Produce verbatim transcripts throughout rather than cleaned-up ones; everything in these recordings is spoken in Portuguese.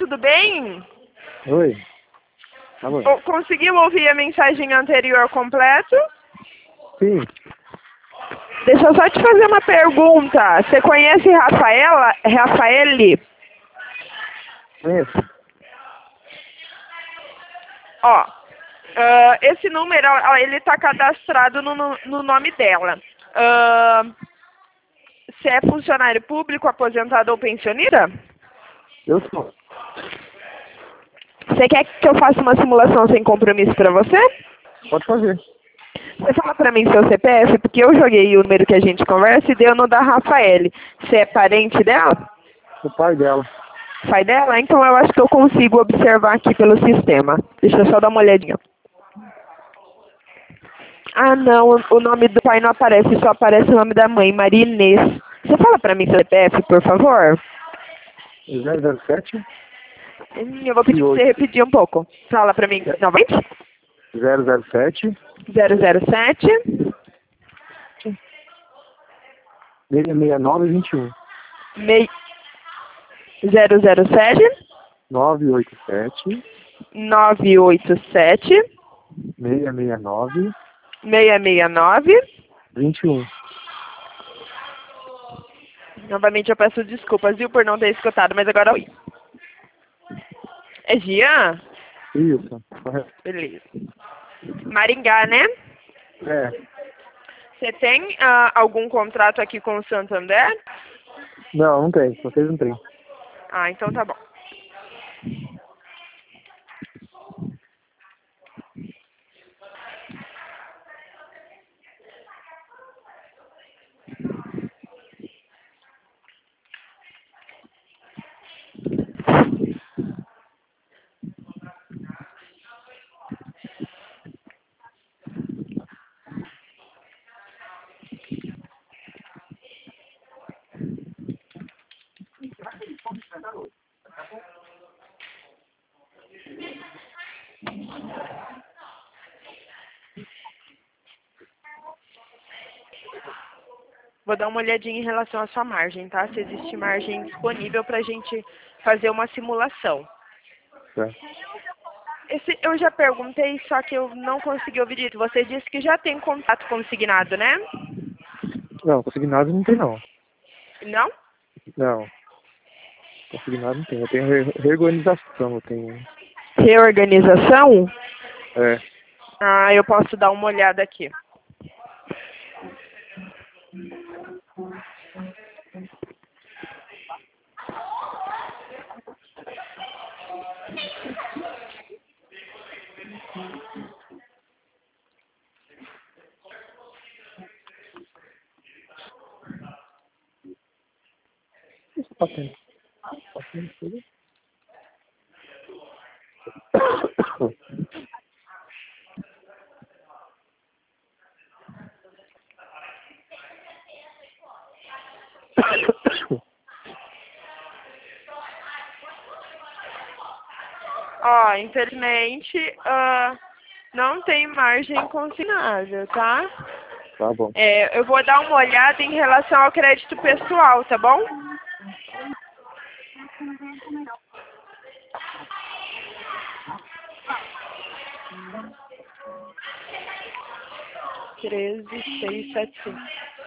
tudo bem? Oi. Tá bom. O- Conseguiu ouvir a mensagem anterior completo? Sim. Deixa eu só te fazer uma pergunta. Você conhece Rafaela? Rafaele? Conheço. Ó, ah, esse número, ó, ele está cadastrado no, no, no nome dela. Ah, você é funcionário público, aposentado ou pensionista? Eu sou. Você quer que eu faça uma simulação sem compromisso para você? Pode fazer. Você fala para mim seu C P F, porque eu joguei o número que a gente conversa e deu no da Rafaele. Você é parente dela? O pai dela. Pai dela? Então eu acho que eu consigo observar aqui pelo sistema. Deixa eu só dar uma olhadinha. Ah, não, o nome do pai não aparece, só aparece o nome da mãe, Maria Inês. Você fala para mim seu C P F, por favor? zero zero sete Hum, Eu vou pedir para você repetir um pouco. Fala para mim novamente. zero zero sete zero zero sete seis seis nove vinte e um mei- zero zero sete nove oito sete nove oito sete seis seis nove seis seis nove. vinte e um. Novamente eu peço desculpas, viu, por não ter escutado, mas agora oi. É Gian? Isso. Correto. Beleza. Maringá, né? É. Você tem ah, algum contrato aqui com o Santander? Não, não tem. Vocês não têm. Ah, então tá bom. Vou dar uma olhadinha em relação à sua margem, tá? Se existe margem disponível para a gente fazer uma simulação. É. Esse, eu já perguntei, só que eu não consegui ouvir direito. Você disse que já tem contato consignado, né? Não, consignado não tem, não. Não? Não. Consignado não tem. Eu tenho re- reorganização. Eu tenho. Reorganização? É. Ah, eu posso dar uma olhada aqui. Patente. Patente, tudo. Ó, infelizmente, ah, não tem margem consignável, tá? Tá bom. É, eu vou dar uma olhada em relação ao crédito pessoal, tá bom? treze, seis, sete, cinco.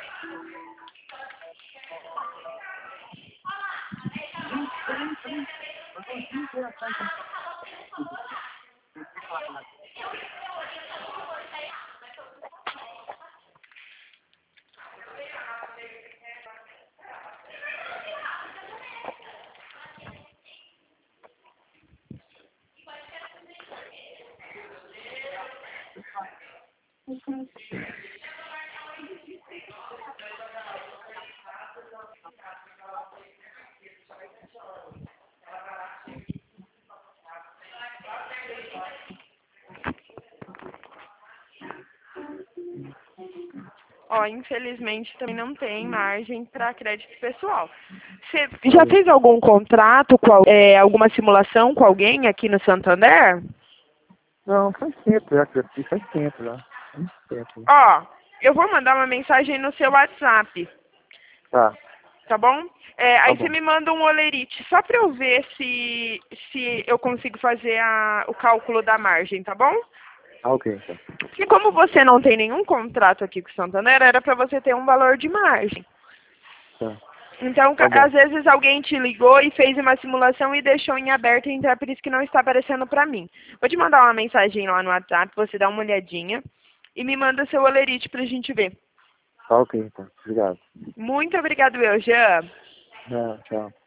Ó, infelizmente também não tem margem para crédito pessoal. Você já fez algum contrato, com, al- é, alguma simulação com alguém aqui no Santander? Não, faz tempo já que eu fiz. Faz tempo já. Muito tempo. Ó, eu vou mandar uma mensagem no seu WhatsApp. Tá. Tá bom? É, aí bom. você me manda um olerite, só para eu ver se, se eu consigo fazer a, o cálculo da margem, tá bom? Ah, ok, então. E como você não tem nenhum contrato aqui com o Santander, era para você ter um valor de margem. Tá. Então, Tá bom. às vezes alguém te ligou e fez uma simulação e deixou em aberto, então é por isso que não está aparecendo para mim. Vou te mandar uma mensagem lá no WhatsApp, você dá uma olhadinha e me manda seu olerite para a gente ver. Tá ok, então. Obrigado. Muito obrigado, eu, Jean. Ah, tchau.